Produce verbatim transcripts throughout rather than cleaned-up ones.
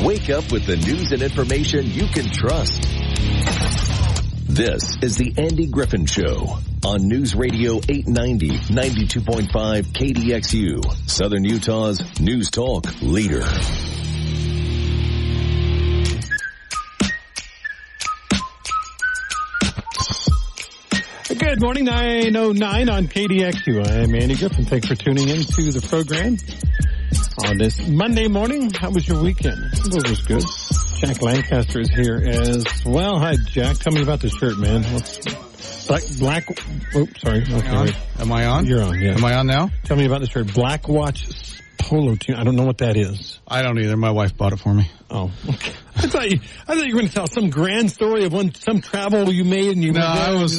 Wake up with the news and information you can trust. This is the Andy Griffin Show on News Radio eight ninety, ninety-two point five K D X U, Southern Utah's News Talk leader. Good morning, nine oh nine on K D X U. I'm Andy Griffin. Thanks for tuning in to the program on this Monday morning. How was your weekend? It was good. Jack Lancaster is here as well. Hi, Jack. Tell me about the shirt, man. What's black, black, oops, sorry. Okay, wait. Am I on? You're on, yeah. Am I on now? Tell me about the shirt. Black Watch Polo Team. I don't know what that is. I don't either. My wife bought it for me. Oh, okay. I thought you, I thought you were going to tell some grand story of one, some travel you made and you. No, I was,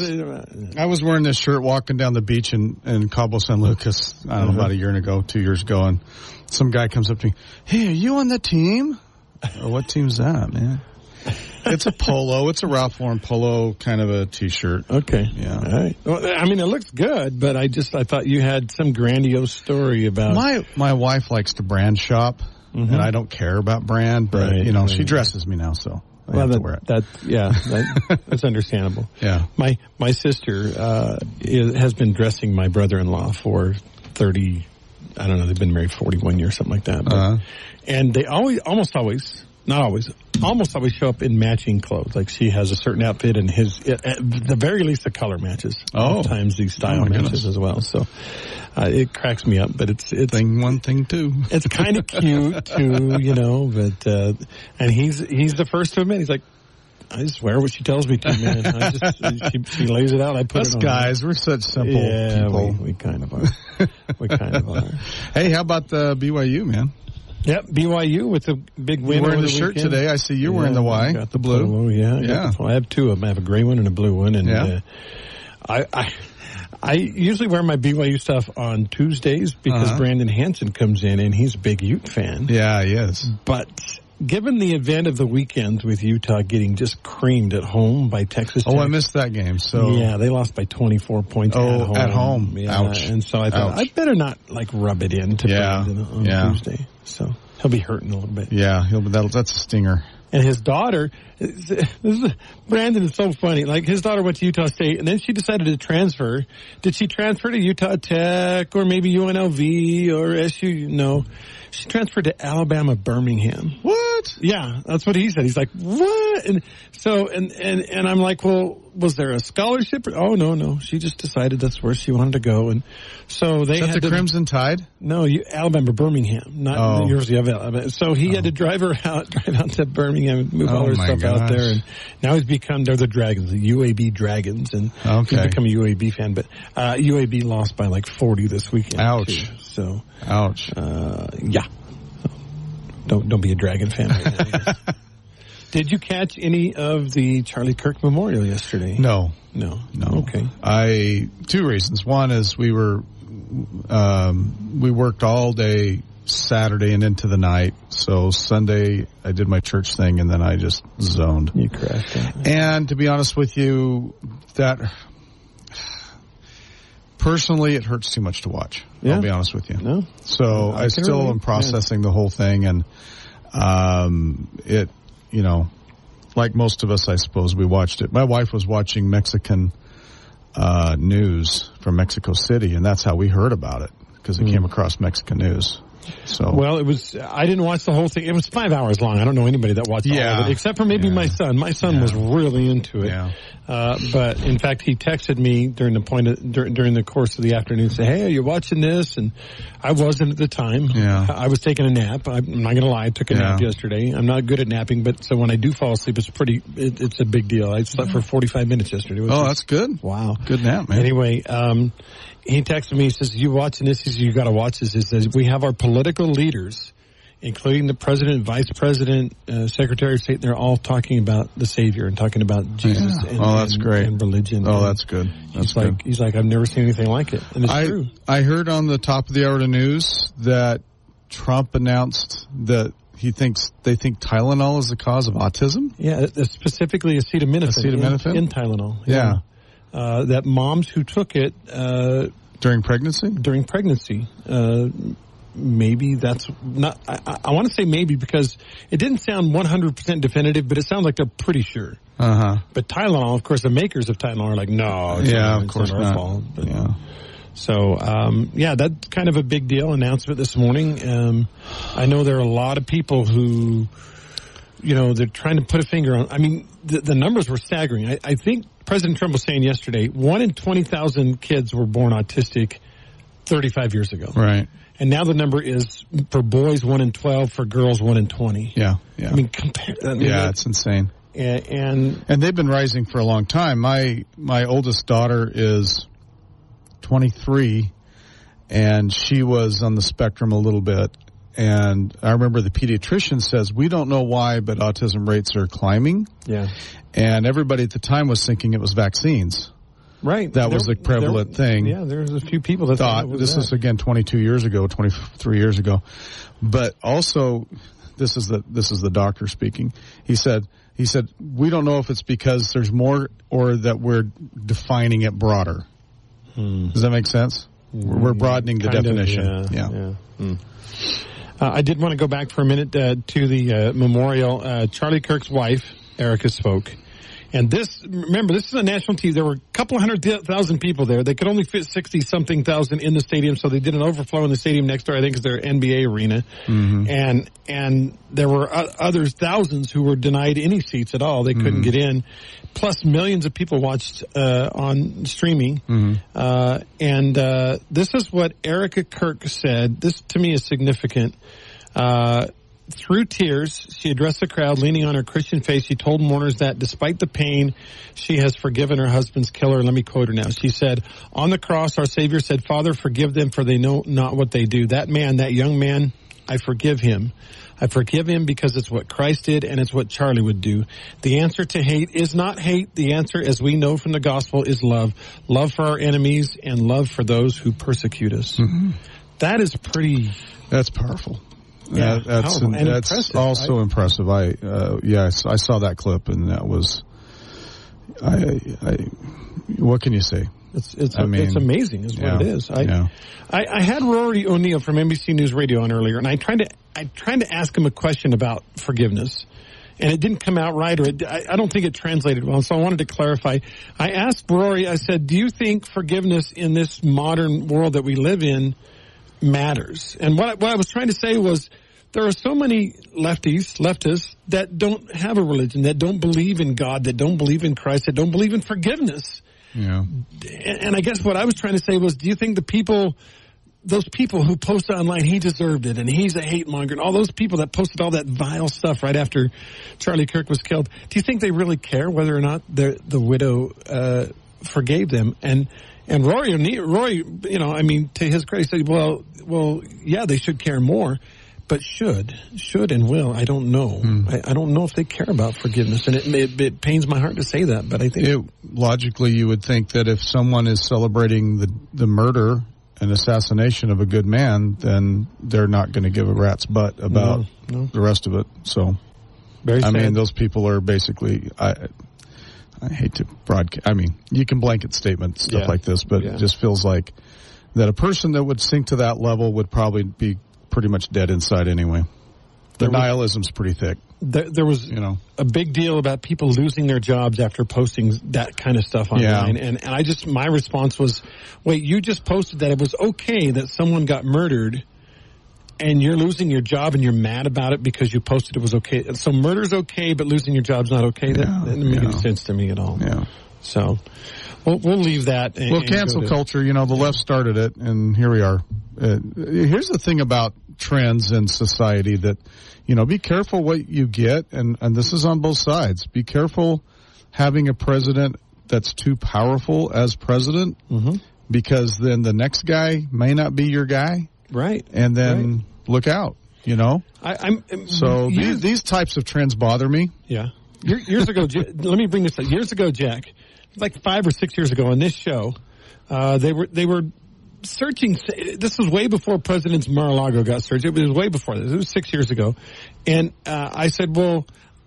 I was wearing this shirt walking down the beach in, in Cabo San Lucas, I don't uh-huh. know, about a year ago, two years ago, and some guy comes up to me, hey, are you on the team? Oh, what team's that, man? It's a polo. It's a Ralph Lauren polo kind of a T-shirt. Okay. Yeah. All right. Well, I mean, it looks good, but I just, I thought you had some grandiose story about. My, my wife likes to brand shop. Mm-hmm. And I don't care about brand, but, right, you know, right. she dresses me now, so I well, have that, to wear it. That, yeah, that, that's understandable. Yeah. My my sister uh, is, has been dressing my brother-in-law for thirty, I don't know, they've been married forty-one years, something like that. But, uh-huh. And they always, almost always, not always, almost always show up in matching clothes. Like she has a certain outfit and his, at the very least, the color matches. Oh. Sometimes the style oh matches goodness. as well. So uh, it cracks me up, but it's, it's thing one, thing two. It's kind of cute too, you know, but, uh, and he's, he's the first to admit, he's like, I just wear what she tells me to, man. I just, she, she lays it out. I put Us it on. guys, we're such simple yeah, people. We, we kind of are. We kind of are. Hey, how about the B Y U, man? Yep, B Y U with the big win. You're wearing over the, the shirt weekend. today. I see you're yeah, wearing the Y, got the blue. Polo, yeah, yeah. I, I have two of them. I have a gray one and a blue one, and yeah. uh, I, I, I usually wear my B Y U stuff on Tuesdays because uh-huh. Brandon Hanson comes in and he's a big Ute fan. Yeah, he is. But given the event of the weekend with Utah getting just creamed at home by Texas Tech. Oh, I missed that game. So yeah, they lost by twenty-four points oh, at home. at home. Yeah, Ouch. and so I thought, Ouch. I better not, like, rub it in to yeah. Brandon on yeah. Tuesday. So he'll be hurting a little bit. Yeah, he'll be, that'll, that's a stinger. And his daughter, this is, Brandon is so funny. Like, his daughter went to Utah State, and then she decided to transfer. Did she transfer to Utah Tech or maybe U N L V or S U? No. She transferred to Alabama Birmingham. What? Yeah, that's what he said. He's like, what? And so, and, and, and I'm like, well, was there a scholarship? Oh, no, no. She just decided that's where she wanted to go. And so they Is that had the to, Crimson Tide? No, you, Alabama, Birmingham, not oh. the University of Alabama. So he oh. had to drive her out, drive out to Birmingham and move oh all her stuff gosh. out there. And now he's become, they're the Dragons, the U A B Dragons. And okay. he's become a U A B fan. But, uh, U A B lost by like forty this weekend. Ouch. Too. So. Ouch. Uh, yeah. Don't don't be a Dragon fan right now. Did you catch any of the Charlie Kirk Memorial yesterday? No. No. No. Okay. I, two reasons. One is we were, um, we worked all day Saturday and into the night. So Sunday I did my church thing and then I just zoned. You crashed out. And to be honest with you, that, personally, it hurts too much to watch. Yeah. I'll be honest with you. No. So I, I still really, am processing yeah. the whole thing, and um, it, you know, like most of us, I suppose, we watched it. My wife was watching Mexican uh, news from Mexico City, and that's how we heard about it, because it mm. came across Mexican news. So well, it was. I didn't watch the whole thing. It was five hours long. I don't know anybody that watched yeah. all of it, except for maybe yeah. my son. My son yeah. was really into it. Yeah. Uh, but in fact, he texted me during the point of, dur- during the course of the afternoon, say, "Hey, are you watching this?" And I wasn't at the time. Yeah. I, I was taking a nap. I'm not going to lie. I took a yeah. nap yesterday. I'm not good at napping, but so when I do fall asleep, it's pretty. It, it's a big deal. I slept for forty-five minutes yesterday. Oh, just, that's good. Wow, good nap, man. Anyway, um, he texted me. He says, "You watching this?" He says, "You got to watch this." He says, "We have our political leaders, including the president, vice president, uh, secretary of state. They're all talking about the Savior and talking about Jesus yeah. and, oh, that's and, great. and religion." Oh, and that's good. That's he's good. like, he's like, I've never seen anything like it, and it's I, true. I heard on the top of the hour of the news that Trump announced that he thinks they think Tylenol is the cause of autism. Yeah, specifically acetaminophen. Acetaminophen in, in Tylenol. Yeah. yeah. Uh, that moms who took it uh, during pregnancy during pregnancy. Uh, maybe that's not, I, I want to say maybe because it didn't sound one hundred percent definitive, but it sounds like they're pretty sure. Uh-huh. But Tylenol, of course, the makers of Tylenol are like, no, it's yeah, not, of it's course not our not. fault. But, yeah. So, um, yeah, that's kind of a big deal announcement this morning. Um, I know there are a lot of people who, you know, they're trying to put a finger on, I mean, the, the numbers were staggering. I, I think President Trump was saying yesterday, one in twenty thousand kids were born autistic thirty-five years ago. Right. And now the number is for boys one in twelve, for girls one in twenty. Yeah, yeah. I mean, compare. I mean, yeah, it's insane. And, and and they've been rising for a long time. My my oldest daughter is twenty-three, and she was on the spectrum a little bit. And I remember the pediatrician says, we don't know why, but autism rates are climbing. Yeah. And everybody at the time was thinking it was vaccines. Right. That there, was the prevalent there, thing. Yeah, there was a few people that thought, thought it was this that. is again twenty-two years ago, twenty-three years ago. But also, this is the this is the doctor speaking. He said he said we don't know if it's because there's more or that we're defining it broader. Hmm. Does that make sense? Mm, we're broadening the definition. Of, yeah. yeah. yeah. Hmm. Uh, I did want to go back for a minute uh, to the uh, memorial. Uh, Charlie Kirk's wife, Erica, spoke. And this, remember, this is a national T V. There were a couple hundred thousand people there. They could only fit sixty-something thousand in the stadium, so they did an overflow in the stadium next door. I think is their N B A arena. Mm-hmm. And and there were others, thousands, who were denied any seats at all. They couldn't mm-hmm. get in. Plus, millions of people watched uh, on streaming. Mm-hmm. Uh, and uh, this is what Erica Kirk said. This, to me, is significant. Uh Through tears, she addressed the crowd, leaning on her Christian faith. She told mourners that despite the pain, she has forgiven her husband's killer. Let me quote her now. She said, on the cross, our Savior said, Father, forgive them, for they know not what they do. That man, that young man, I forgive him. I forgive him because it's what Christ did and it's what Charlie would do. The answer to hate is not hate. The answer, as we know from the gospel, is love. Love for our enemies and love for those who persecute us. Mm-hmm. That is pretty... That's powerful. Yeah, that, that's and that's impressive. also I, impressive. I uh, yeah, I saw that clip, and that was. I, I what can you say? It's it's, I mean, it's amazing, is yeah, what it is. I, yeah. I I had Rory O'Neill from N B C News Radio on earlier, and I tried to I tried to ask him a question about forgiveness, and it didn't come out right, or it, I, I don't think it translated well. So I wanted to clarify. I asked Rory. I said, "Do you think forgiveness in this modern world that we live in matters?" And what I, what I was trying to say was, there are so many lefties, leftists, that don't have a religion, that don't believe in God, that don't believe in Christ, that don't believe in forgiveness. Yeah. And, and I guess what I was trying to say was, do you think the people, those people who post online, he deserved it, and he's a hate monger, and all those people that posted all that vile stuff right after Charlie Kirk was killed, do you think they really care whether or not the the widow uh, forgave them? And And Rory, Rory, you know, I mean, to his credit, said, well, well, yeah, they should care more, but should, should and will, I don't know. Hmm. I, I don't know if they care about forgiveness, and it, it, it pains my heart to say that, but I think... It, logically, you would think that if someone is celebrating the, the murder and assassination of a good man, then they're not going to give a rat's butt about no, no. the rest of it. So, Very I sad. mean, those people are basically... I, I hate to broadcast. I mean, you can blanket statement stuff yeah. like this, but yeah. it just feels like that a person that would sink to that level would probably be pretty much dead inside anyway. The nihilism's pretty thick. There, there was you know. a big deal about people losing their jobs after posting that kind of stuff online. Yeah. And, and I just, my response was, wait, you just posted that it was okay that someone got murdered, and you're losing your job and you're mad about it because you posted it was okay. So murder's okay, but losing your job's not okay? That, yeah, that doesn't make yeah. any sense to me at all. Yeah. So we'll, we'll leave that. And, well, and cancel to, culture, you know, the left started it, and here we are. Uh, here's the thing about trends in society that, you know, be careful what you get, and, and this is on both sides. Be careful having a president that's too powerful as president, mm-hmm. because then the next guy may not be your guy. Right. And then right. look out, you know? I, I'm So years, these, these types of trends bother me. Yeah. Years ago, let me bring this up. Years ago, Jack, like five or six years ago on this show, uh, they were they were searching. This was way before President Mar-a-Lago got searched. It was way before this. It was six years ago. And uh, I said, well,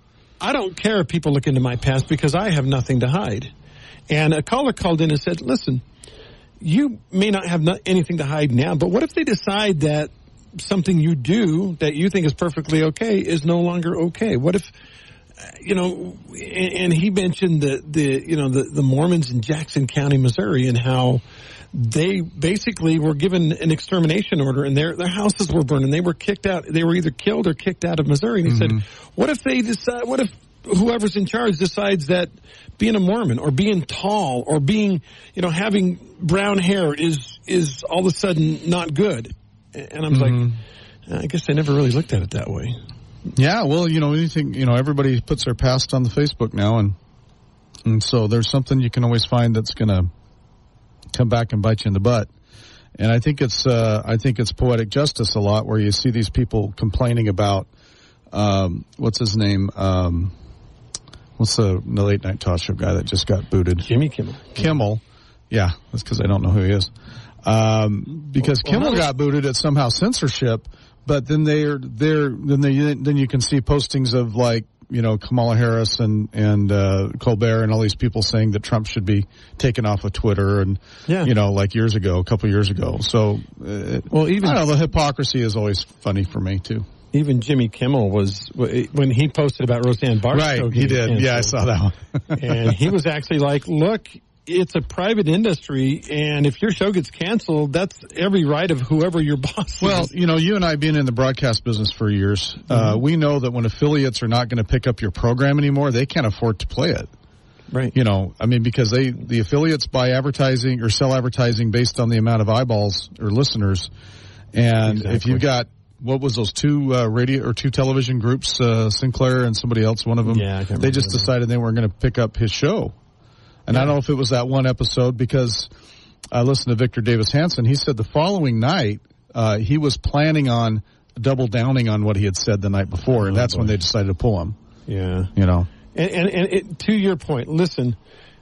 I don't care if people look into my past because I have nothing to hide. And a caller called in and said, listen, you may not have not anything to hide now, but what if they decide that something you do that you think is perfectly okay is no longer okay? What if, you know, and, and he mentioned the, the you know, the, the Mormons in Jackson County, Missouri, and how they basically were given an extermination order and their their houses were burned and they were kicked out. They were either killed or kicked out of Missouri. And he mm-hmm. said, what if they decide, what if whoever's in charge decides that being a Mormon or being tall or being, you know, having brown hair is, is all of a sudden not good? And I'm mm-hmm. like, I guess I never really looked at it that way. Yeah, well, you know, anything, you know, everybody puts their past on the Facebook now, and and so there's something you can always find that's going to come back and bite you in the butt. And I think it's, uh, I think it's poetic justice a lot, where you see these people complaining about, um, what's his name, um, what's the, the late night talk show guy that just got booted? Jimmy Kimmel. Kimmel, yeah, that's because I don't know who he is. Um, because well, Kimmel well, got booted at somehow censorship. But then they're they're then they then you can see postings of, like, you know, Kamala Harris and and uh, Colbert and all these people saying that Trump should be taken off of Twitter, and yeah. you know, like years ago, a couple years ago. So, uh, well, even I don't know, the hypocrisy is always funny for me too. Even Jimmy Kimmel was, when he posted about Roseanne Barstow. Right, he did. Canceled, yeah, I saw that one. And he was actually like, "Look, it's a private industry, and if your show gets canceled, that's every right of whoever your boss is." Well, you know, you and I being in the broadcast business for years, mm-hmm. uh, we know that when affiliates are not going to pick up your program anymore, they can't afford to play it. Right. You know, I mean, because they, the affiliates buy advertising or sell advertising based on the amount of eyeballs or listeners. And exactly. if you've got, what was those two uh, radio or two television groups, uh, Sinclair and somebody else, one of them, yeah, I can't they just that. decided they weren't going to pick up his show. And yeah. I don't know if it was that one episode, because I listened to Victor Davis Hanson. He said the following night, uh, he was planning on double downing on what he had said the night before, and oh, that's boy. when they decided to pull him. Yeah. You know. And, and, and it, to your point, listen,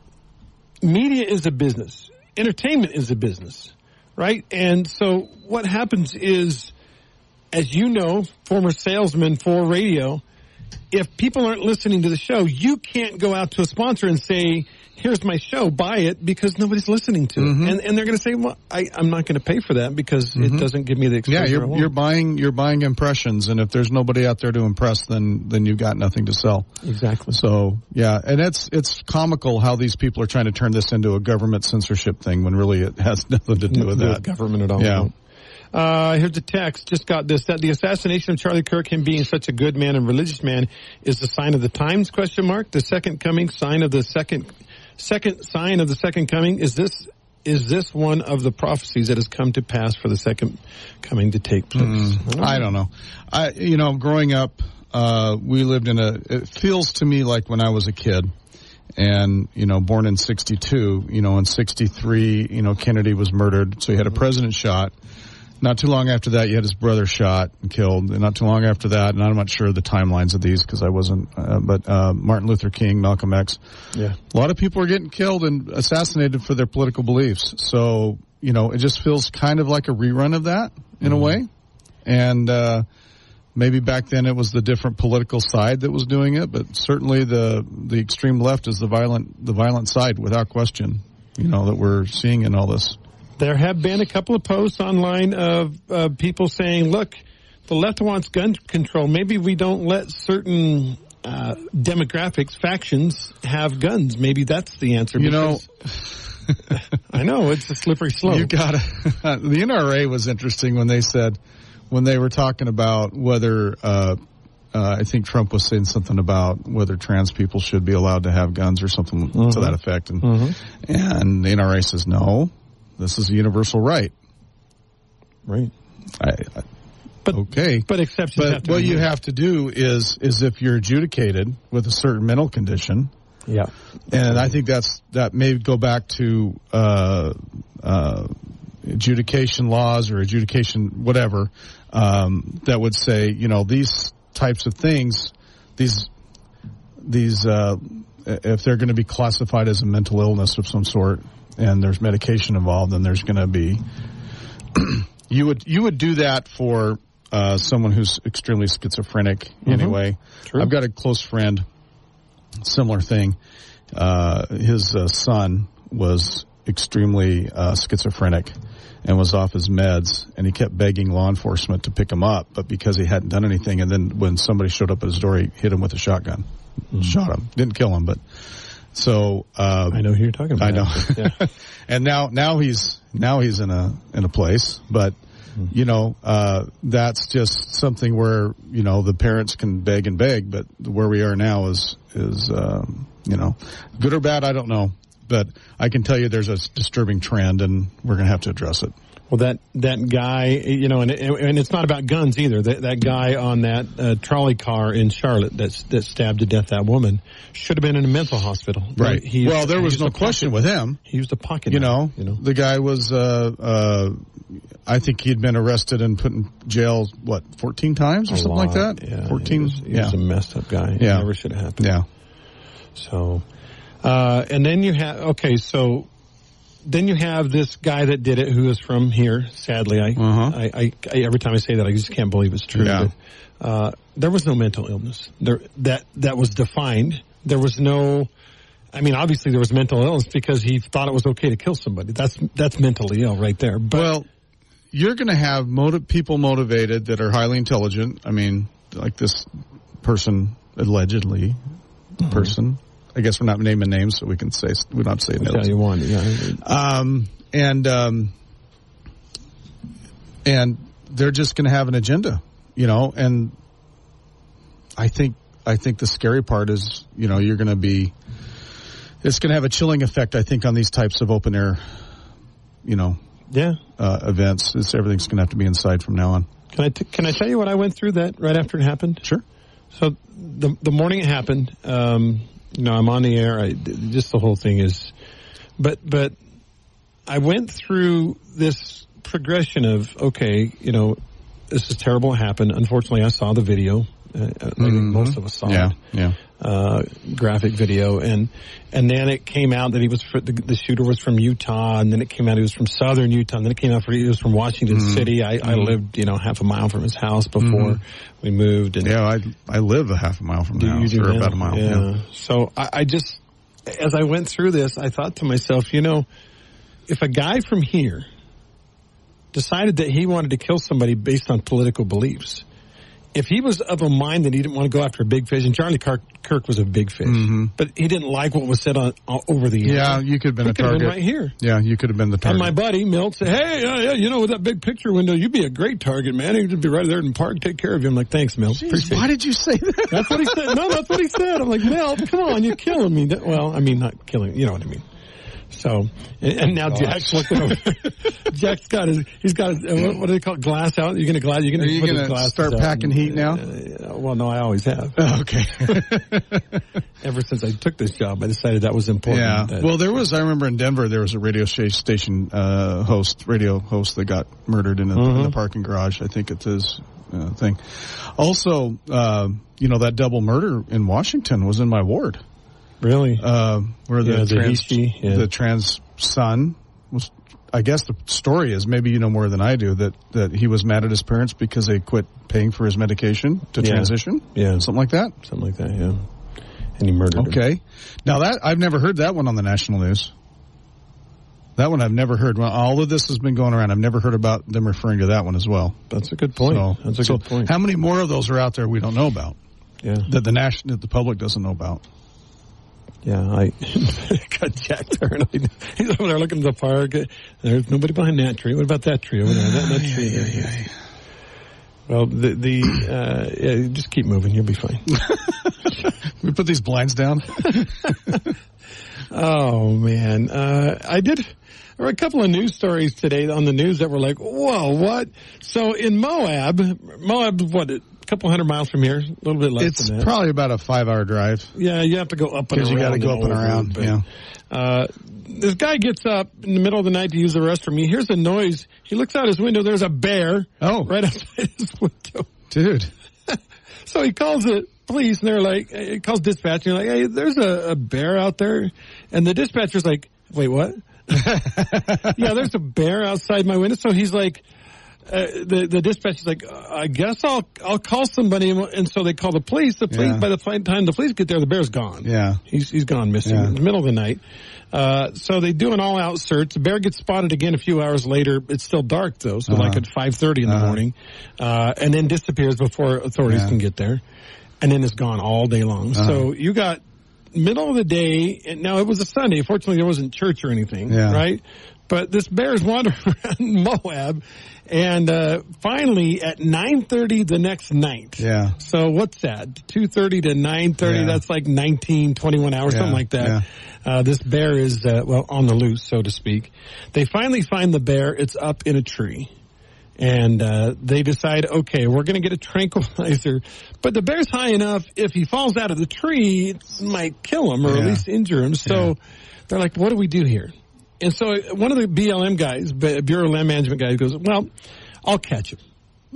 media is a business. Entertainment is a business, right? And so what happens is, as you know, former salesman for radio, if people aren't listening to the show, you can't go out to a sponsor and say, here's my show, buy it, because nobody's listening to mm-hmm. it. And, and they're going to say, well, I, I'm not going to pay for that because mm-hmm. it doesn't give me the exposure. Yeah, you're, you're buying you're buying impressions, and if there's nobody out there to impress, then then you've got nothing to sell. Exactly. So, yeah, and it's it's comical how these people are trying to turn this into a government censorship thing when really it has nothing to do no, with no that. Government at all. Yeah. Uh, here's a text. Just got this. That the assassination of Charlie Kirk, him being such a good man and religious man, is the sign of the times, question mark. The second coming, sign of the second, second sign of the second coming. Is this, is this one of the prophecies that has come to pass for the second coming to take place? Mm, I, don't I don't know. I, you know, growing up, uh, we lived in a, it feels to me like when I was a kid, and, you know, born in sixty-two, you know, in sixty-three, you know, Kennedy was murdered. So he had a president shot. Not too long after that, you had his brother shot and killed. And not too long after that, and I'm not sure of the timelines of these because I wasn't, uh, but uh, Martin Luther King, Malcolm X. Yeah. A lot of people are getting killed and assassinated for their political beliefs. So, you know, it just feels kind of like a rerun of that in mm-hmm. a way. And uh, maybe back then it was the different political side that was doing it, but certainly the the extreme left is the violent the violent side without question, you know, that we're seeing in all this. There have been a couple of posts online of uh, people saying, look, the left wants gun control. Maybe we don't let certain uh, demographics, factions, have guns. Maybe that's the answer. You know, I know, it's a slippery slope. You gotta, the N R A was interesting when they said, when they were talking about whether, uh, uh, I think Trump was saying something about whether trans people should be allowed to have guns or something mm-hmm. to that effect. And, mm-hmm. and the N R A says, no. This is a universal right. Right. I, I, but, okay. But exceptions But have to what be you made. have to do is, is if you're adjudicated with a certain mental condition. Yeah. And I think that's, that may go back to, uh, uh, adjudication laws or adjudication whatever, um, that would say, you know, these types of things, these, these, uh, if they're going to be classified as a mental illness of some sort, and there's medication involved, then there's going to be you would you would do that for uh, someone who's extremely schizophrenic mm-hmm. anyway. True. I've got a close friend, similar thing. Uh, his uh, son was extremely uh, schizophrenic and was off his meds, and he kept begging law enforcement to pick him up, but because he hadn't done anything, and then when somebody showed up at his door, he hit him with a shotgun, mm-hmm. shot him, didn't kill him, but so uh, I know who you're talking about. I know, yeah. and now now he's now he's in a in a place, but mm-hmm. you know uh, that's just something where you know the parents can beg and beg, but where we are now is is um, you know good or bad, I don't know. But I can tell you there's a disturbing trend, and we're going to have to address it. Well, that that guy, you know, and and it's not about guns either. That that guy on that uh, trolley car in Charlotte that that stabbed to death that woman should have been in a mental hospital. Right. He, well, there was no question with him. He used a pocket. You know, knife, you know, the guy was. Uh, uh, I think he'd been arrested and put in jail. What, fourteen times or a something lot. like that? Yeah, fourteen. He was, he yeah, was a messed up guy. Yeah, it never should have happened. Yeah. So. Uh, and then you have, okay, so then you have this guy that did it who is from here, sadly. I, uh-huh. I, I, I, every time I say that, I just can't believe it's true. Yeah. But, uh, there was no mental illness there that, that was defined. There was no, I mean, obviously there was mental illness because he thought it was okay to kill somebody. That's, that's mentally ill right there. But, well, you're going to have motiv- people motivated that are highly intelligent. I mean, like this person, allegedly, mm-hmm. person. I guess we're not naming names, so we can say we don't have to say names. Yeah, you want, yeah. Um, and um, and they're just going to have an agenda, you know. And I think I think the scary part is, you know, you're going to be. It's going to have a chilling effect, I think, on these types of open air, you know, yeah, uh, events. It's everything's going to have to be inside from now on. Can I t- can I tell you what I went through that right after it happened? Sure. So the the morning it happened. Um, You know, I'm on the air. I, just the whole thing is, but but I went through this progression of okay, you know, this is terrible. It happened. Unfortunately, I saw the video. Uh, I think mm-hmm. most of us saw yeah, it. Yeah, uh, graphic video, and and then it came out that he was the, the shooter was from Utah, and then it came out he was from southern Utah, and then it came out he was from Washington mm-hmm. City. I, mm-hmm. I lived, you know, half a mile from his house before mm-hmm. we moved. And yeah, I I live a half a mile from the house, or about a mile. Yeah. yeah. So I, I just, as I went through this, I thought to myself, you know, if a guy from here decided that he wanted to kill somebody based on political beliefs. If he was of a mind that he didn't want to go after a big fish, and Charlie Kirk, Kirk was a big fish, mm-hmm. but he didn't like what was said on, on over the air. Yeah, you could have been he a could have target been right here. Yeah, you could have been the target. And my buddy Milt said, "Hey, yeah, yeah, you know, with that big picture window, you'd be a great target, man. He'd be right there in the park, take care of you." I'm like, "Thanks, Milt. Jeez, Appreciate why it." did you say that? That's what he said. No, that's what he said. I'm like, Milt, come on, you're killing me. Well, I mean, not killing. You know what I mean. So, and, and now oh, Jack's looking over. Jack's got his, he's got his, what, what do they call it, glass out? You're going to glass, you're going to put his start packing out. heat now? Uh, well, no, I always have. Oh, okay. Ever since I took this job, I decided that was important. Yeah. That, well, there was, I remember in Denver, there was a radio station, uh, host, radio host that got murdered in, a, mm-hmm. in the parking garage. I think it's his, uh, thing. Also, uh, you know, that double murder in Washington was in my ward. Really? Uh, where the, yeah, trans, the, yeah. the trans son was, I guess the story is, maybe you know more than I do, that, that he was mad at his parents because they quit paying for his medication to yeah. transition. Yeah. Something like that? Something like that, yeah. And he murdered Okay. him. Now that, I've never heard that one on the national news. That one I've never heard. Well, all of this has been going around. I've never heard about them referring to that one as well. That's a good point. So, That's a so good point. How many more of those are out there we don't know about? Yeah. That the national, that the public doesn't know about? Yeah, I got Jack turned. He's over there looking at the park. There's nobody behind that tree. What about that tree over there? That, that tree yeah, yeah, yeah. Well, the, the uh, yeah, just keep moving. You'll be fine. We put these blinds down. Oh, man. Uh, I did. There were a couple of news stories today on the news that were like, whoa, what? So in Moab, Moab, what, a couple hundred miles from here, a little bit less it's than that. Probably about a five-hour drive. Yeah, you have to go up and around. Because you got to go and up and over, around, but, yeah. Uh, this guy gets up in the middle of the night to use the restroom. He hears a noise. He looks out his window. There's a bear. Oh. Right outside his window. Dude. So he calls the police, and they're like, he calls dispatch, and they're like, hey, there's a, a bear out there. And the dispatcher's like, wait, what? Yeah, there's a bear outside my window. So he's like, uh, the the dispatch is like, I guess I'll I'll call somebody, and so they call the police. The police, Yeah. by the time the police get there, the bear's gone. Yeah. He's he's gone missing Yeah. in the middle of the night. Uh, so they do an all-out search. The bear gets spotted again a few hours later. It's still dark, though, so Uh-huh. like at five thirty in the Uh-huh. morning, uh, and then disappears before authorities Yeah. can get there, and then is gone all day long. Uh-huh. So you got middle of the day, and now it was a Sunday. Fortunately, there wasn't church or anything, Yeah. right? But this bear's wandering around Moab, and uh, finally at nine thirty the next night. Yeah. So what's that? two thirty to nine thirty, Yeah. that's like nineteen, twenty-one hours, Yeah, something like that. yeah. Uh, this bear is, uh, well, on the loose, so to speak. They finally find the bear. It's up in a tree. And uh, they decide, okay, we're going to get a tranquilizer. But the bear's high enough, if he falls out of the tree, it might kill him or at Yeah. least injure him. So Yeah. they're like, what do we do here? And so one of the B L M guys, Bureau of Land Management guys, goes, well, I'll catch him.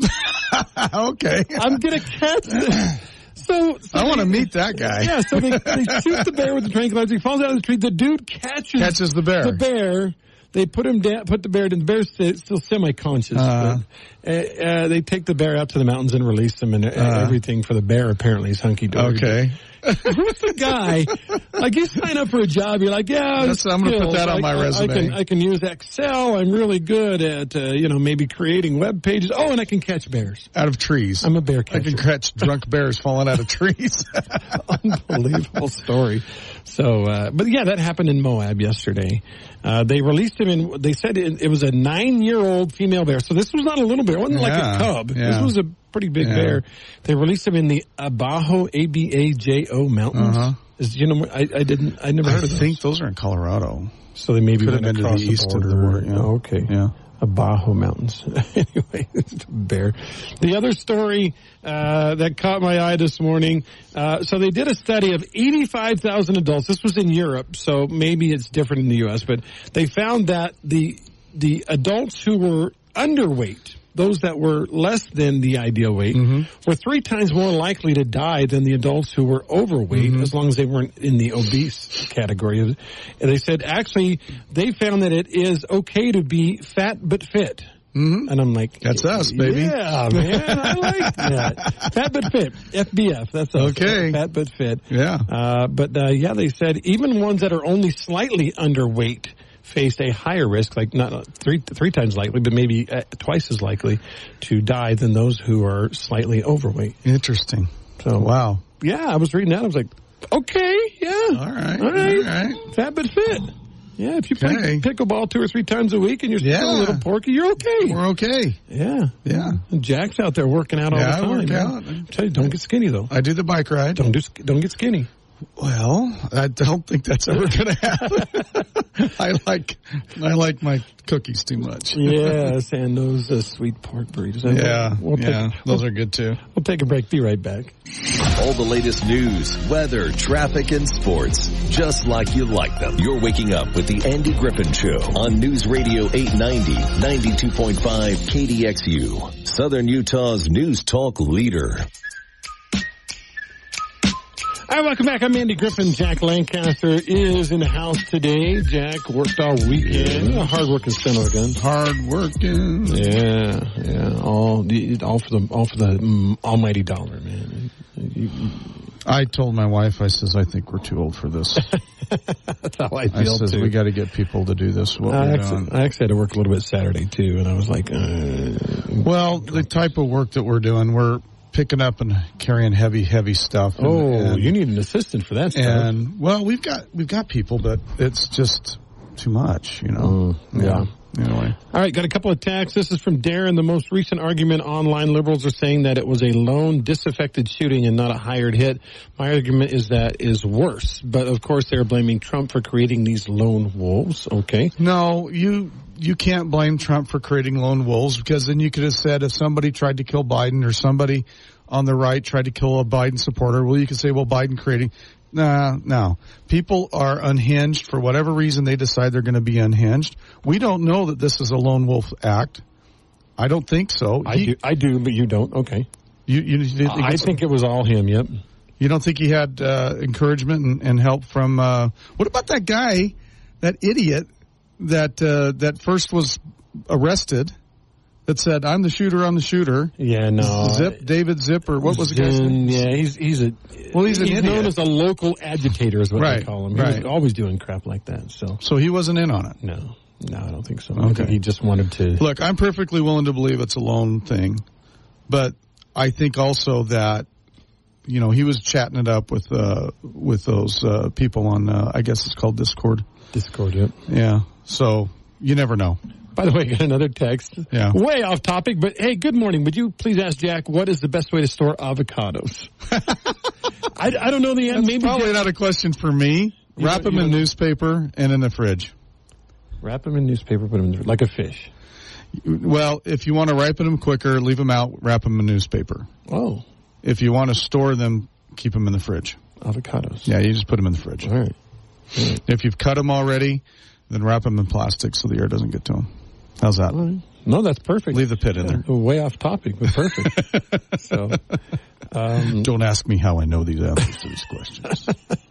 Okay. I'm going to catch him. So, so I want to they- meet that guy. Yeah, so they, they shoot the bear with the tranquilizer. He falls out of the tree. The dude catches, Catches the bear. The bear. They put him down, put the bear down. The bear's still, still semi-conscious. Uh-huh. But, uh, uh, they take the bear out to the mountains and release him, and uh, Uh-huh. everything for the bear apparently is hunky-dory. Okay. Who's the guy? Like, you sign up for a job, you're like, yeah, That's- I'm gonna put skills. that on I- my I- resume. I can, I can use Excel. I'm really good at, uh, you know, maybe creating web pages. Oh, and I can catch bears. Out of trees. I'm a bear I catcher. can catch drunk bears falling out of trees. Unbelievable story. So, uh, but yeah, that happened in Moab yesterday. Uh, they released him in, they said it, it was a nine-year-old female bear. So this was not a little bear. It wasn't like Yeah, a cub. yeah. This was a pretty big Yeah. bear. They released him in the Abajo, A B A J O mountains. Uh-huh. Is, you know, I, I didn't, I never I heard of think those. those are in Colorado. So they maybe Could have went been to across the east of the border. border, yeah. Oh, okay. Yeah. Abajo Mountains. Anyway, it's a bear. The other story uh, that caught my eye this morning, uh, so they did a study of eighty-five thousand adults. This was in Europe, so maybe it's different in the U S, but they found that the the adults who were underweight, those that were less than the ideal weight, Mm-hmm. were three times more likely to die than the adults who were overweight, Mm-hmm. as long as they weren't in the obese category. And they said, actually, they found that it is okay to be fat but fit. Mm-hmm. And I'm like, That's us, baby. Yeah, man, I like that. Fat but fit, F B F. That's us. Okay. Fat but fit. Yeah. Uh, but uh, yeah, they said even ones that are only slightly underweight face a higher risk, like not three three times likely, but maybe uh, twice as likely to die than those who are slightly overweight. Interesting. So Wow. yeah, I was reading that. I was like, okay, yeah, All right. all right, All right. fat but fit. Yeah, if you play Okay. pickleball two or three times a week and you're still Yeah. a little porky, you're okay. We're okay. Yeah. Yeah. And Jack's out there working out all Yeah, the I time. work man. out. I tell you, don't get skinny though. I do the bike ride. Don't do don't get skinny. Well, I don't think that's ever going to happen. I like I like my cookies too much. Yes, and those uh, sweet pork burritos. And Yeah, we'll, we'll yeah, take, those are good too. We'll take a break. Be right back. All the latest news, weather, traffic, and sports, just like you like them. You're waking up with the Andy Griffin Show on News Radio eight ninety, ninety-two point five K D X U, Southern Utah's news talk leader. All right, welcome back. I'm Andy Griffin. Jack Lancaster is in the house today. Jack worked all weekend. A hard-working son of a gun. Hard working. Yeah, yeah. All, all for the, all for the mm, almighty dollar, man. You, I told my wife, I says, I think we're too old for this. that's how I I feel says, too. we got to get people to do this. What I we're actually, doing. I actually had to work a little bit Saturday too, and I was like, uh, Well, the type of work that we're doing, we're picking up and carrying heavy, heavy stuff. And, oh, and, you need an assistant for that stuff. And well, we've got we've got people, but it's just too much, you know. Mm, yeah. Anyway, All right, got a couple of texts. This is from Darren. The most recent argument online, liberals are saying that it was a lone disaffected shooting and not a hired hit. My argument is that is worse. But of course, they're blaming Trump for creating these lone wolves. Okay. no, you you can't blame Trump for creating lone wolves, because then you could have said if somebody tried to kill Biden or somebody on the right tried to kill a Biden supporter, well, you could say, well, Biden creating. Nah, no. People are unhinged for whatever reason they decide they're going to be unhinged. We don't know that this is a lone wolf act. I don't think so. I He- do, I do, but you don't. Okay. You, you, you, think I it's- think it was all him. Yep. you don't think he had uh, encouragement and, and help from? Uh, what about that guy, that idiot that uh, that first was arrested, that said, "I'm the shooter, I'm the shooter." Yeah, no. Zip, David Zip, or what was the guy's name? Yeah, he's he's a well, he's, he's an known idiot. as a local agitator, is what right, they call him. He right. was always doing crap like that. So, so he wasn't in on it. No, no, I don't think so. Okay. I think he just wanted to. Look, I'm perfectly willing to believe it's a lone thing, but I think also that, you know, he was chatting it up with uh, with those uh, people on, uh, I guess it's called Discord. Discord, yep. Yeah. So you never know. By the way, I got another text. Yeah. Way off topic, but hey, good morning. Would you please ask Jack what is the best way to store avocados? I, I don't know the end. That's Maybe probably Jack, not a question for me. You Wrap don't- them you in don't- newspaper and in the fridge. wrap them in newspaper, put them in, like a fish. Well, if you want to ripen them quicker, leave them out, wrap them in newspaper. Oh, If you want to store them, keep them in the fridge. avocados. Yeah, you just put them in the fridge. All right. All right. If you've cut them already, then wrap them in plastic so the air doesn't get to them. How's that? All right. No, that's perfect. Leave the pit in there. Yeah, way off topic, but perfect. so, um, Don't ask me how I know these answers to these questions.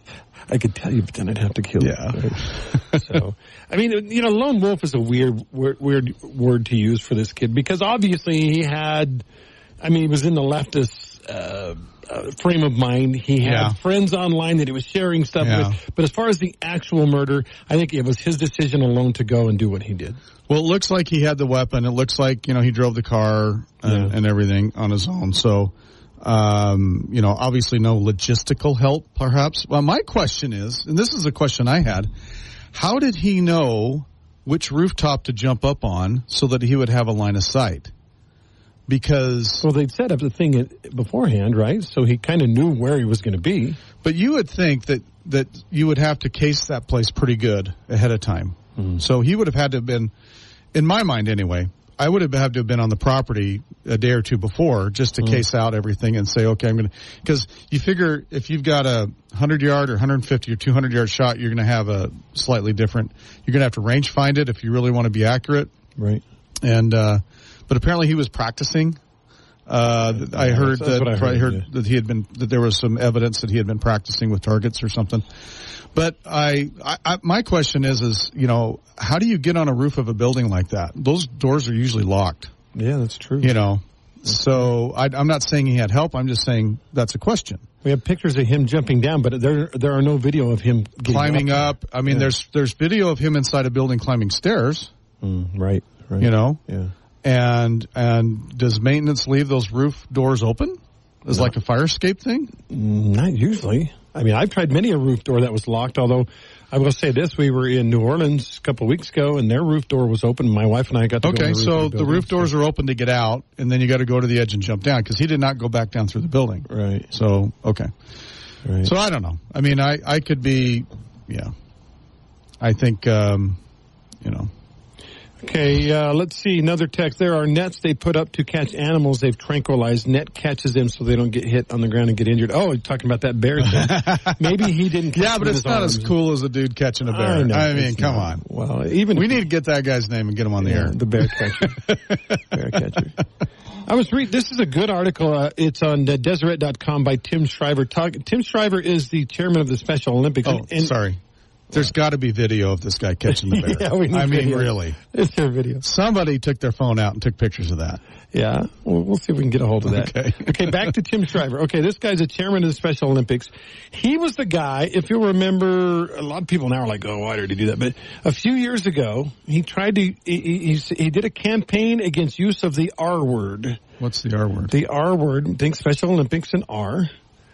I could tell you, but then I'd have to kill Yeah. you. Right? So, I mean, you know, lone wolf is a weird, weird, weird word to use for this kid because obviously he had, I mean, he was in the leftist uh, uh, frame of mind. He had Yeah. friends online that he was sharing stuff Yeah. with. But as far as the actual murder, I think it was his decision alone to go and do what he did. Well, it looks like he had the weapon. It looks like, you know, he drove the car and, Yeah. and everything on his own. So, um, you know, obviously no logistical help, perhaps. Well, my question is, and this is a question I had, how did he know which rooftop to jump up on so that he would have a line of sight? Because, Well, they'd set up the thing beforehand, right? So he kind of knew where he was going to be. but you would think that, that you would have to case that place pretty good ahead of time. Mm. So he would have had to have been, in my mind anyway, I would have had to have been on the property a day or two before just to Mm. case out everything and say, okay, I'm going to, because you figure if you've got a one hundred yard or one hundred fifty or two hundred yard shot, you're going to have a slightly different, you're going to have to range find it if you really want to be accurate. Right. And, uh, but apparently he was practicing. Uh, I Yeah, heard that's- that's that, what I heard, I heard yeah. that he had been, that there was some evidence that he had been practicing with targets or something. But I, I, I, my question is, is, you know, how do you get on a roof of a building like that? Those doors are usually locked, Yeah, that's true. you know. So I, I'm not saying he had help. I'm just saying that's a question. We have pictures of him jumping down, but there there are no video of him getting Climbing up. up. I mean, Yeah. there's there's video of him inside a building climbing stairs, Mm, right, right. you know. Yeah. And and does maintenance leave those roof doors open as No. like a fire escape thing? Mm, Not usually. I mean, I've tried many a roof door that was locked, although I will say this, we were in New Orleans a couple of weeks ago, and their roof door was open. My wife and I got to go Okay, on the roof so of the the building, roof doors so- are open to get out, and then you got to go to the edge and jump down because he did not go back down through the building. Right, So okay, right. so I don't know. I mean, I I could be, yeah. I think, um, you know, Okay, uh, let's see. Another text. There are nets they put up to catch animals they've tranquilized. Net catches them so they don't get hit on the ground and get injured. Oh, you're talking about that bear thing. Maybe he didn't catch yeah, them but with it's his not as arms. cool as a dude catching a bear. I know, I mean, it's come not. on. Well, even We if- need to get that guy's name and get him on the Yeah, air. the bear catcher. bear catcher. I was reading, this is a good article. Uh, it's on uh, Deseret dot com by Tim Shriver. Talk, Tim Shriver is the chairman of the Special Olympics. Oh, and, sorry. There's got to be video of this guy catching the bear. Yeah, we need I mean, video. really. Is there a video? Somebody took their phone out and took pictures of that. Yeah, well, we'll see if we can get a hold of that. Okay. Okay, back to Tim Shriver. Okay, this guy's a chairman of the Special Olympics. He was the guy, if you'll remember, a lot of people now are like, oh, why did he do that? But a few years ago, he tried to, he, he, he did a campaign against use of the R word. What's the R word? The R word, think Special Olympics and R.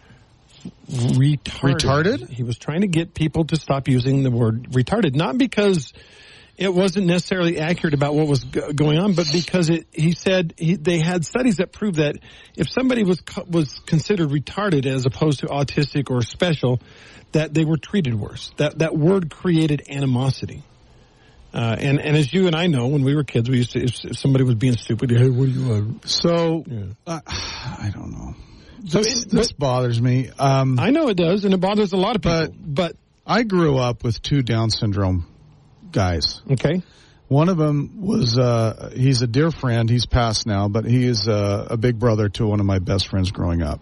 Retarded. Retarded? He was trying to get people to stop using the word retarded, not because it wasn't necessarily accurate about what was go- going on, but because it, he said he, they had studies that proved that if somebody was co- was considered retarded as opposed to autistic or special, that they were treated worse. That that word created animosity. Uh, and, and as you and I know, when we were kids, we used to, if, if somebody was being stupid, hey, what are you, uh, So, Yeah. uh, I don't know. So This, it- this bothers me. Um, I know it does, and it bothers a lot of people. But- But, I grew up with two Down syndrome guys. okay, One of them was, uh, he's a dear friend. He's passed now, but he is uh, a big brother to one of my best friends growing up.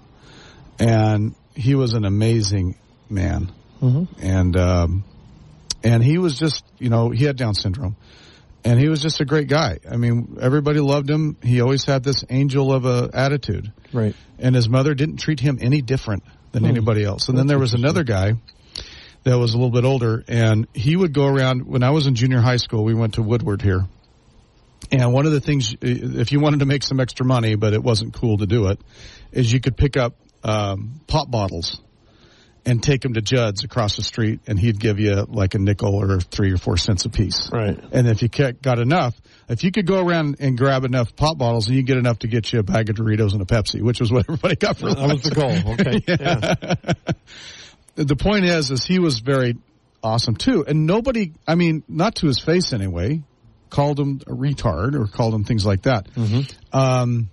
And he was an amazing man. Mhm. And, um, and he was just, you know, he had Down syndrome. And he was just a great guy. I mean, everybody loved him. He always had this angel of a attitude. Right. And his mother didn't treat him any different than hmm. anybody else. And then there was another guy that was a little bit older, and he would go around. When I was in junior high school, we went to Woodward here. And one of the things, if you wanted to make some extra money, but it wasn't cool to do it, is you could pick up um, pop bottles and take them to Judd's across the street, and he'd give you like a nickel or three or four cents a piece. Right. And if you got enough, if you could go around and grab enough pop bottles, and you get enough to get you a bag of Doritos and a Pepsi, which was what everybody got for that lunch. That was the goal. Okay. yeah. Yeah. The point is, is he was very awesome too, and nobody, I mean, not to his face anyway, called him a retard or called him things like that. Mm-hmm. Um,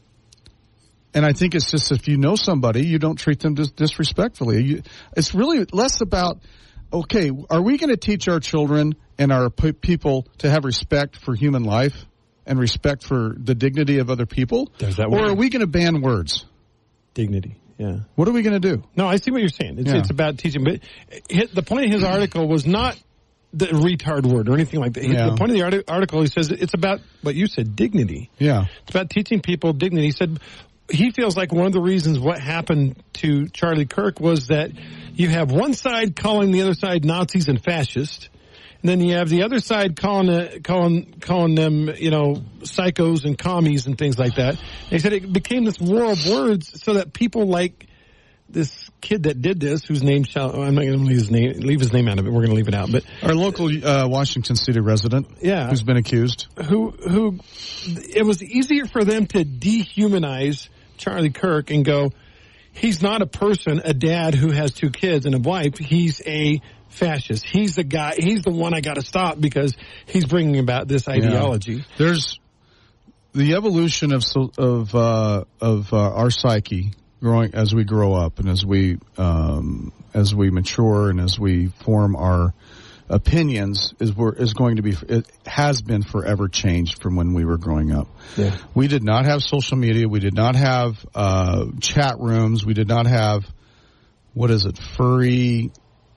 And I think it's just if you know somebody, you don't treat them dis- disrespectfully. You, it's really less about, okay, are we going to teach our children and our p- people to have respect for human life and respect for the dignity of other people? There's that or word. are we going to ban words? Dignity, yeah. What are we going to do? No, I see what you're saying. It's, yeah. it's about teaching. But the point of his article was not the retard word or anything like that. Yeah. The point of the arti- article, he says, it's about what you said, dignity. Yeah. It's about teaching people dignity. He said, he feels like one of the reasons what happened to Charlie Kirk was that you have one side calling the other side Nazis and fascists, and then you have the other side calling uh, calling calling them, you know, psychos and commies and things like that. They said it became this war of words, so that people like this kid that did this, whose name shall I'm not going to leave his name leave his name out of it. We're going to leave it out. But our local uh, Washington City resident, yeah, who's been accused, who who it was easier for them to dehumanize Charlie Kirk and go, he's not a person, a dad who has two kids and a wife. He's a fascist. He's the guy. He's the one I got to stop because he's bringing about this ideology. Yeah. There's the evolution of of uh, of uh, our psyche growing as we grow up and as we um, as we mature and as we form our opinions is we're, is going to be it has been forever changed from when we were growing up. Yeah. We did not have social media. We did not have uh, chat rooms. We did not have what is it furry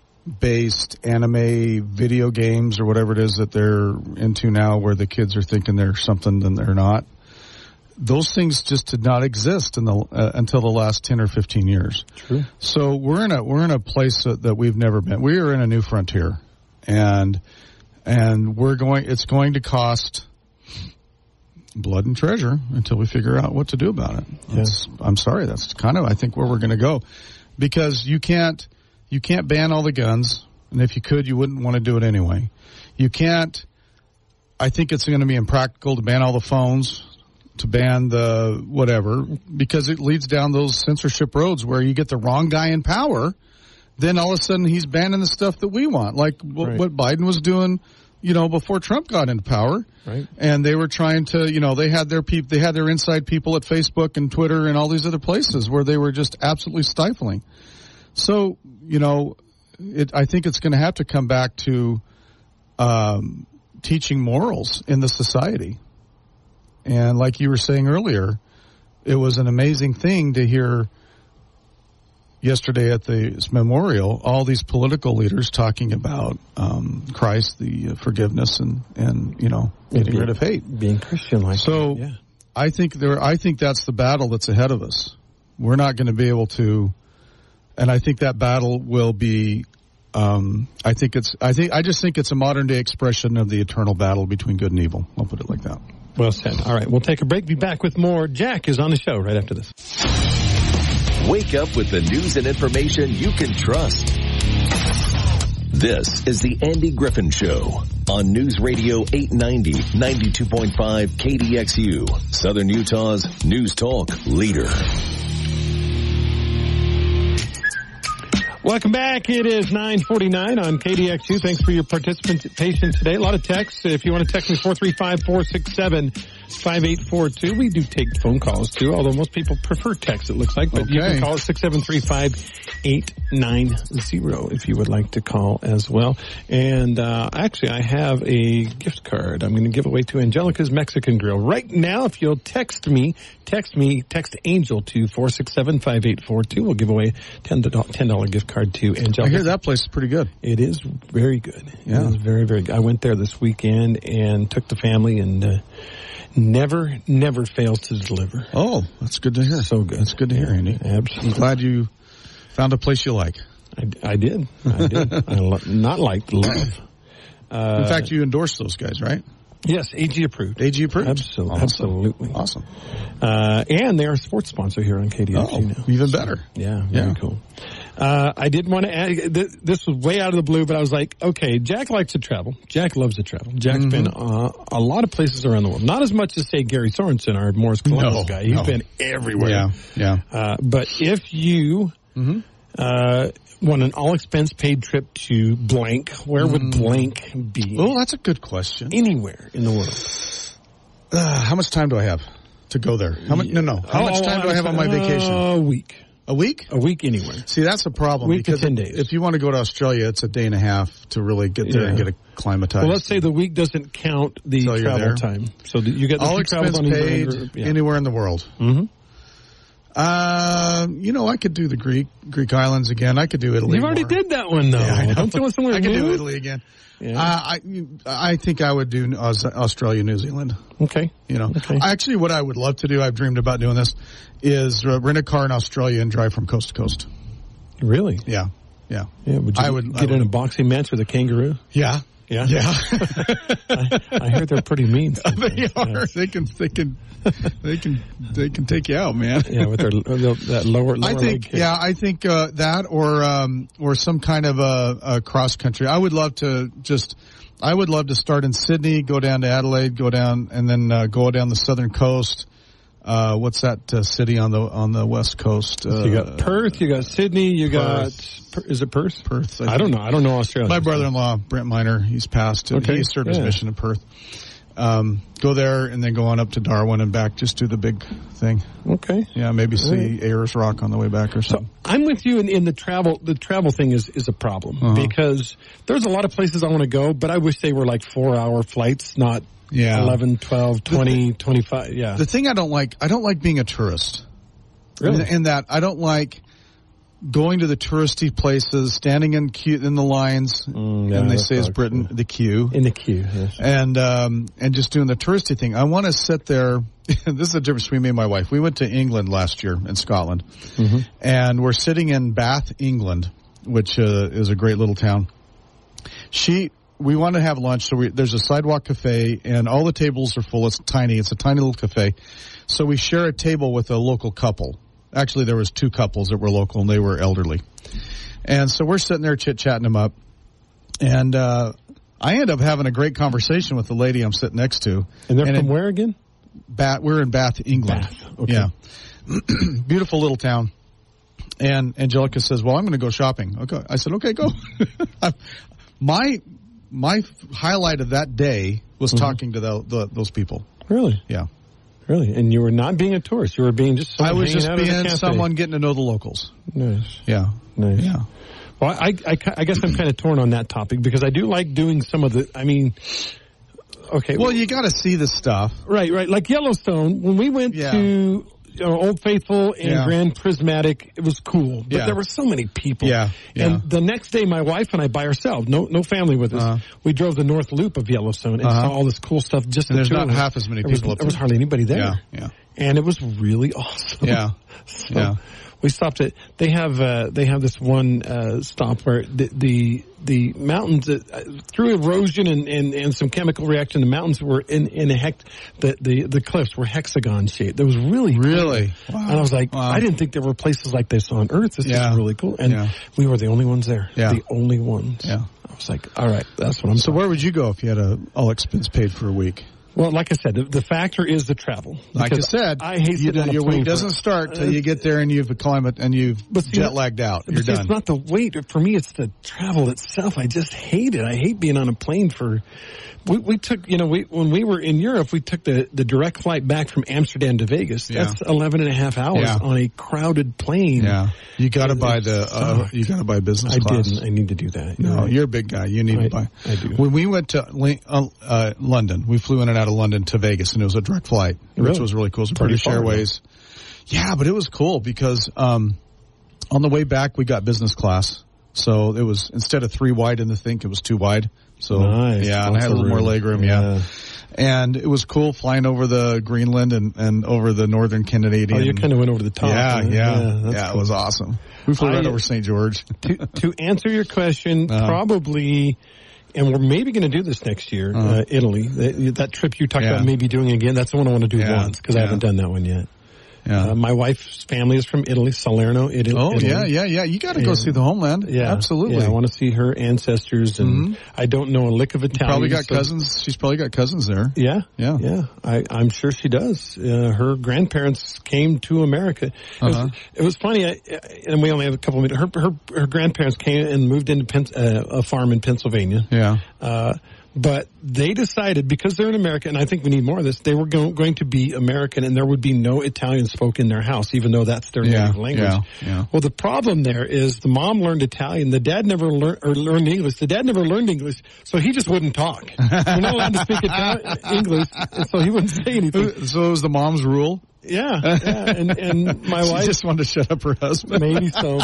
based anime video games or whatever it is that they're into now, where the kids are thinking they're something then they're not. Those things just did not exist in the uh, until the last ten or fifteen years. True. So we're in a we're in a place that, that we've never been. We are in a new frontier. And and we're going. It's going to cost blood and treasure until we figure out what to do about it. Yes. I'm sorry. That's kind of I think where we're going to go, because you can't you can't ban all the guns, and if you could, you wouldn't want to do it anyway. You can't. I think it's going to be impractical to ban all the phones, to ban the whatever, because it leads down those censorship roads where you get the wrong guy in power. Then all of a sudden he's banning the stuff that we want, like w- right. what Biden was doing, you know, before Trump got into power. Right. And they were trying to, you know, they had their peop- they had their inside people at Facebook and Twitter and all these other places where they were just absolutely stifling. So, you know, it, I think it's going to have to come back to um, teaching morals in the society. And like you were saying earlier, it was an amazing thing to hear yesterday at the memorial, all these political leaders talking about um, Christ, the uh, forgiveness, and, and you know, getting being, rid of hate, being Christian like so. That, yeah. I think there. I think that's the battle that's ahead of us. We're not going to be able to, and I think that battle will be. Um, I think it's. I think. I just think it's a modern day expression of the eternal battle between good and evil. I'll put it like that. Well said. All right, we'll take a break. Be back with more. Jack is on the show right after this. Wake up with the news and information you can trust. This is the Andy Griffin Show on News Radio eight ninety, ninety-two point five K D X U, Southern Utah's news talk leader. Welcome back. It is nine forty-nine on K D X U. Thanks for your participation today. A lot of texts. If you want to text me, four three five, four six seven, five eight four two. We do take phone calls, too, although most people prefer text, it looks like. But okay. You can call it six seven three five, eight nine zero if you would like to call as well. And uh, actually, I have a gift card I'm going to give away to Angelica's Mexican Grill. Right now, if you'll text me, text me, text Angel to four six seven, five eight four two. We'll give away a ten dollars gift card to Angelica. I hear that place is pretty good. It is very good. Yeah. It is very, very good. I went there this weekend and took the family and uh, never, never fails to deliver. Oh, that's good to hear. So good. That's good to hear, Andy. Absolutely. I'm glad you found a place you like. I, I did. I did. I lo- not like love. Uh, In fact, you endorsed those guys, right? Yes, A G approved. A G approved? Absolutely. Awesome. Absolutely. Awesome. Uh, and they're a sports sponsor here on K D X. Oh, now. even better. Yeah, very Yeah. cool. Uh, I did want to add, th- this was way out of the blue, but I was like, okay, Jack likes to travel. Jack loves to travel. Jack's Mm-hmm. been uh, a lot of places around the world. Not as much as, say, Gary Sorensen, our Morris Columbus No, guy. He's no. been everywhere. Yeah, yeah. Uh, but if you Mm-hmm. uh, want an all-expense paid trip to blank, where would blank be? Oh, that's a good question. Anywhere in the world. Uh, how much time do I have to go there? How much? No, no. How Oh, much time do I have on my vacation? A week. A week? A week anywhere. See, that's a problem. Week to because ten days. If you want to go to Australia, it's a day and a half to really get there Yeah. and get acclimatized. Well, let's say the week doesn't count the So you're travel there. time. So that you get the all two travels expense on either paid end or- yeah. anywhere in the world. Mm-hmm. Uh, you know, I could do the Greek Greek islands again. I could do Italy. You've already more. did that one, though. Yeah, I know. Don't you want somewhere I to could do move? Italy again. Yeah. Uh, I I think I would do Aus- Australia, New Zealand. Okay. You know, Okay. actually, what I would love to do, I've dreamed about doing this, is uh, rent a car in Australia and drive from coast to coast. Really? Yeah, yeah, Yeah. Would you I would- get I in a would. boxing match with a kangaroo? yeah, Yeah. yeah. I, I heard they're pretty mean. They are. Yeah. They can. They can. They can. They can take you out, man. Yeah, with their, their that lower lower I leg think, kick. yeah, I think uh, that or um, or some kind of a, a cross country. I would love to just, I would love to start in Sydney, go down to Adelaide, go down, and then uh, go down the southern coast. Uh, what's that uh, city on the on the west coast? Uh, So you got Perth, you got Sydney, you got Per- is it Perth? Perth. I don't know. I don't know Australia. My brother-in-law, Brent Miner, he's passed. Okay. He served his Yeah. mission in Perth. Um, go there and then go on up to Darwin and back. Just do the big thing. Okay. Yeah, maybe see Right. Ayers Rock on the way back or So something. I'm with you in, in the travel. The travel thing is, is a problem Uh-huh. because there's a lot of places I want to go, but I wish they were like four hour flights, not Yeah. eleven, twelve, twenty, twenty-five. Yeah. The thing I don't like, I don't like being a tourist. Really? In, in that, I don't like going to the touristy places, standing in queue, in the lines, Mm, yeah, and they that's say it's not Britain, the queue, In the queue, yes. and um, and just doing the touristy thing. I want to sit there. This is the difference between me and my wife. We went to England last year in Scotland, Mm-hmm. and we're sitting in Bath, England, which uh, is a great little town. She. We want to have lunch, so we, there's a sidewalk cafe, and all the tables are full. It's tiny. It's a tiny little cafe. So we share a table with a local couple. Actually, there was two couples that were local, and they were elderly. And so we're sitting there chit-chatting them up. And uh, I end up having a great conversation with the lady I'm sitting next to. And they're And from it- where again? Bath, we're in Bath, England. Bath, okay. Yeah. Beautiful little town. And Angelica says, well, I'm going to go shopping. Okay. I said, okay, go. my my highlight of that day was Mm-hmm. talking to the, the, those people. Really? Yeah. Really? And you were not being a tourist. You were being just someone I was hanging just out at a being cafe. someone getting to know the locals. Nice. Yeah. Nice. Yeah. Well, I, I, I guess I'm kind of torn on that topic because I do like doing some of the, I mean, okay. Well, you got to see the stuff. right, right. Like Yellowstone, when we went Yeah. to you know, Old Faithful and Yeah. Grand Prismatic, it was cool. But Yeah. there were so many people. Yeah, yeah. And the next day, my wife and I by ourselves, no no family with us, Uh-huh. we drove the North Loop of Yellowstone and Uh-huh. saw all this cool stuff. Just And the there's two not of us. half as many There was- people up There was there. hardly anybody there. Yeah. Yeah. And it was really awesome. Yeah. So Yeah. we stopped at. They have uh, they have this one uh, stop where the the, the mountains uh, through erosion and, and, and some chemical reaction, the mountains were in in a hex. The, the the cliffs were hexagon shaped. That was really cool. Really? Wow. And I was like, Wow. I didn't think there were places like this on Earth. This Yeah. is really cool. And Yeah. we were the only ones there. Yeah. The only ones. Yeah. I was like, all right, that's what I'm. So where would you go if you had a all expense paid for a week? Well, like I said, the, the factor is the travel. Like I said, I hate you, on a your plane week doesn't for, start till you get there and you've acclimated and you've see, jet lagged out. You're see, done. It's not the wait. For me, it's the travel itself. I just hate it. I hate being on a plane for. We, we took, you know, we when we were in Europe, we took the, the direct flight back from Amsterdam to Vegas. Yeah. That's eleven and a half hours yeah. on a crowded plane. Yeah, you got to buy the uh, you got to buy business I class. didn't. I need to do that. No, right. You're a big guy. You need I, to buy. I do. When we went to uh, uh, London, we flew in and out of London to Vegas, and it was a direct flight, really? which was really cool. It was Pretty British far, Airways. Though. Yeah, but it was cool because um, on the way back we got business class, so it was instead of three wide in the think, it was two wide. So nice. yeah, and I had a little more leg room. Yeah. yeah. And it was cool flying over the Greenland and, and over the northern Canadian. Oh, you kind of went over the top. Yeah, huh? yeah, yeah. yeah Cool. It was awesome. We flew right I, over Saint George. to, to answer your question, uh-huh. probably, and we're maybe going to do this next year, uh-huh. uh, Italy. That, that trip you talked yeah. about maybe doing again, that's the one I want to do yeah. once because yeah. I haven't done that one yet. Yeah. Uh, my wife's family is from Italy, Salerno, Italy. Oh, yeah, yeah, yeah. You got to go see the homeland. Yeah. Absolutely. Yeah, I want to see her ancestors, and mm-hmm. I don't know a lick of Italian. Probably got so cousins. She's probably got cousins there. Yeah. Yeah. Yeah. I, I'm sure she does. Uh, her grandparents came to America. It, uh-huh. was, it was funny, I, and we only have a couple of minutes. Her, her, her grandparents came and moved into Pen, uh, a farm in Pennsylvania. Yeah. Uh, But they decided, because they're in America, and I think we need more of this, they were go- going to be American, and there would be no Italian spoken in their house, even though that's their yeah, native language. Yeah, yeah. Well, the problem there is the mom learned Italian, the dad never learned or learned English. The dad never learned English, so he just wouldn't talk. We're not allowed to speak Italian, English, and so he wouldn't say anything. So it was the mom's rule? Yeah, yeah. And, and my she wife just wanted to shut up her husband. Maybe so.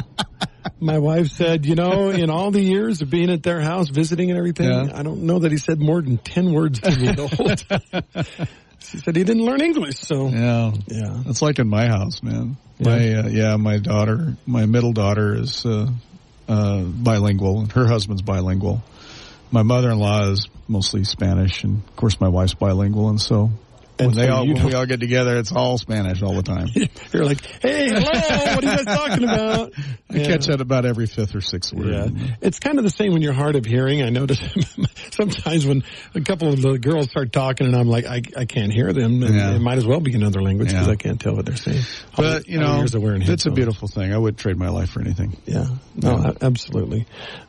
My wife said, you know, in all the years of being at their house, visiting and everything, yeah. I don't know that he said more than ten words to me the whole time. She said he didn't learn English, so. Yeah. Yeah. It's like in my house, man. Yeah. My, uh, yeah, my daughter, my middle daughter is, uh, uh, bilingual, and her husband's bilingual. My mother-in-law is mostly Spanish, and of course my wife's bilingual, and so. When, they so all, when don't... we all get together, it's all Spanish all the time. You're like, hey, hello, what are you guys talking about? I yeah. catch that about every fifth or sixth word. Yeah. It's kind of the same when you're hard of hearing. I notice sometimes when a couple of the girls start talking and I'm like, I, I can't hear them. And yeah. it might as well be another language because yeah. I can't tell what they're saying. But, you know, it's a beautiful thing. I would trade my life for anything. Yeah. No, yeah. absolutely.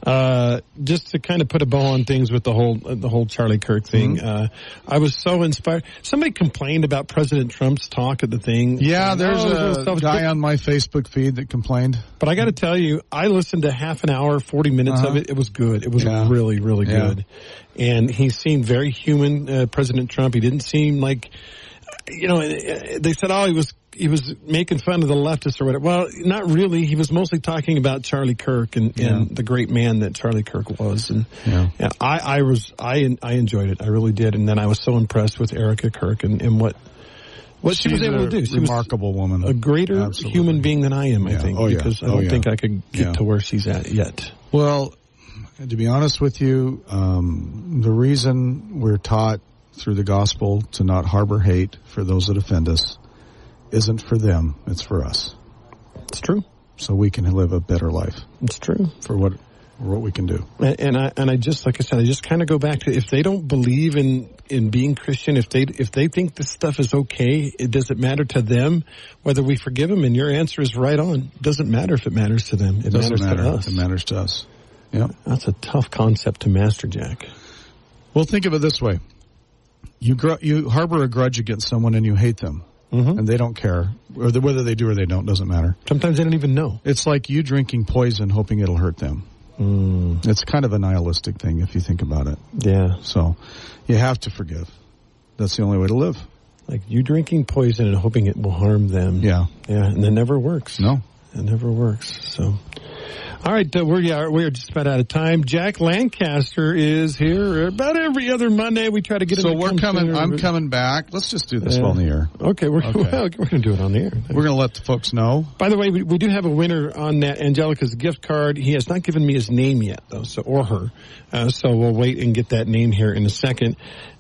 Uh, just to kind of put a bow on things with the whole, uh, the whole Charlie Kirk thing. Mm-hmm. Uh, I was so inspired. Somebody complained about President Trump's talk at the thing. Yeah, there's oh, a guy on my Facebook feed that complained. But I got to tell you, I listened to half an hour, forty minutes uh-huh. of it. It was good. It was yeah. really, really yeah. good. And he seemed very human, uh, President Trump. He didn't seem like, you know, they said, oh, he was he was making fun of the leftists or whatever. Well, not really. He was mostly talking about Charlie Kirk and, yeah. and the great man that Charlie Kirk was. And yeah. yeah, I, I was, I, I enjoyed it. I really did. And then I was so impressed with Erica Kirk and, and what, what She's she was able to do. She remarkable was woman. A greater Absolutely. human being than I am, I yeah. think. Oh, yeah. Because I oh, don't yeah. think I could get yeah. to where she's at yet. Well, to be honest with you, um, the reason we're taught through the gospel to not harbor hate for those that offend us isn't for them, it's for us. It's true. So we can live a better life. It's true. For what for what we can do. And, and I and I just like I said, I just kind of go back to if they don't believe in, in being Christian, if they if they think this stuff is okay, it doesn't matter to them whether we forgive them. And your answer is right on. It doesn't matter if it matters to them. It, it doesn't matters matter. to us. It matters to us. Yeah. That's a tough concept to master, Jack. Well, think of it this way: you gr- you harbor a grudge against someone and you hate them. Mm-hmm. And they don't care. Or the, whether they do or they don't doesn't matter. Sometimes they don't even know. It's like you drinking poison hoping it'll hurt them. Mm. It's kind of a nihilistic thing if you think about it. Yeah. So you have to forgive. That's the only way to live. Like you drinking poison and hoping it will harm them. Yeah. Yeah, and that never works. No. It never works. So, all right, uh, we're yeah, we're just about out of time. Jack Lancaster is here about every other Monday. We try to get him. So to we're come coming. sooner. I'm coming back. Let's just do this yeah. on the air. Okay, we're okay. well, we're going to do it on the air. We're going to let the folks know. By the way, we, we do have a winner on that Angelica's gift card. He has not given me his name yet, though, so or her. Uh, so we'll wait and get that name here in a second.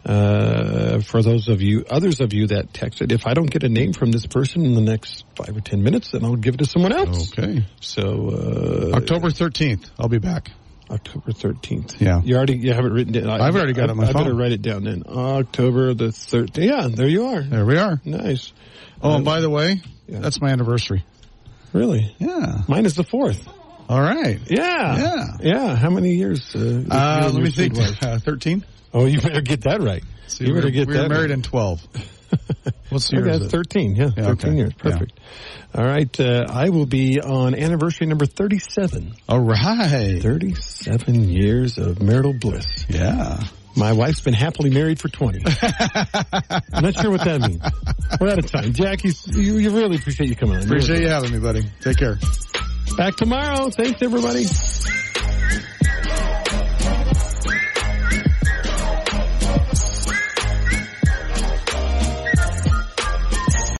Uh, for those of you, others of you that texted, if I don't get a name from this person in the next five or ten minutes, then I'll give it to someone else. Okay. So, uh, October thirteenth, I'll be back. October thirteenth. Yeah. You already, you have it written down. I, I've already got it on my I phone. I better write it down then. October the thirteenth. Yeah, there you are. There we are. Nice. Oh, um, and by the way, yeah. that's my anniversary. Really? Yeah. Mine is the fourth. All right. Yeah. Yeah. Yeah. How many years? Uh, Uh, let me think. Uh, thirteen? Oh, you better get that right. See, you better we get we that were married right. in twelve. What's the year? Okay, is that's it? thirteen. Yeah, Yeah, thirteen okay. years. Perfect. Yeah. All right. Uh, I will be on anniversary number thirty-seven. All right. thirty-seven years of marital bliss. Yeah. My wife's been happily married for twenty. I'm not sure what that means. We're out of time. Jackie, you, you really appreciate you coming on. Appreciate you having me, buddy. Take care. Back tomorrow. Thanks, everybody.